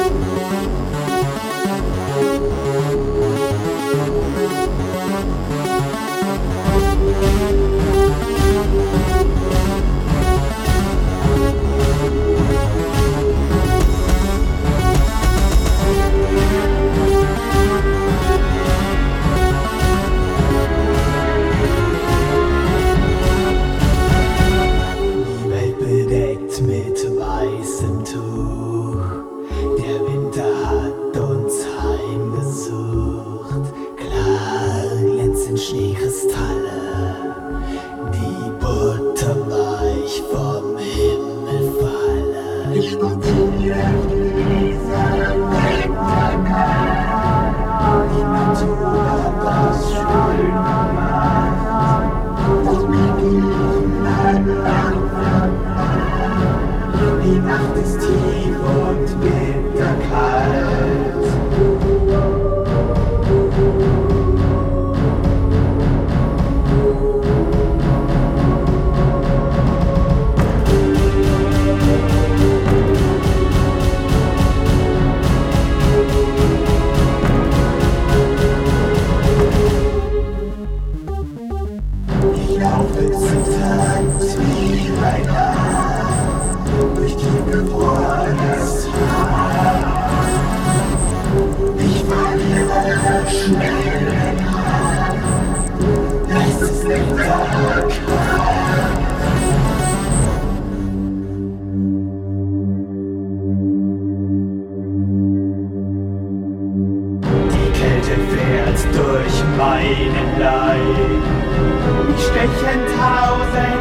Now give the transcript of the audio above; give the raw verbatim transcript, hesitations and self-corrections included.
Mit weißem Tuch, der Winter hat uns heimgesucht. Klar glänzen Schneekristalle, die butterweich vom Himmel fallen. Ich spaziere diese Winternacht, die Natur hat das schön gemacht. Das Beginnen ein Land. Die Nacht ist tief und bitterkalt. Ich laufe zitternd wie ein Hahn durch die gefrorenes Haar. Ich verliere schnell den Hahn, es ist winterkalt. Die Kälte fährt durch meinen Leib, mich stechen tausend